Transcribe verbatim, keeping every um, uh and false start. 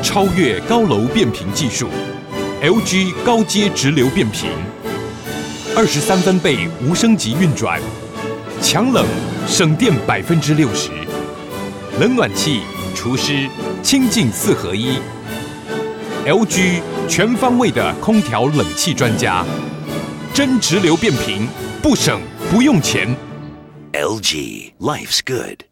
超越高楼变频技术 ，L G 高阶直流变频，二十三分贝无声级运转，强冷省电百分之六十，冷暖气、除湿、清净四合一。L G 全方位的空调冷气专家，真直流变频，不省不用钱。 L G, life's good.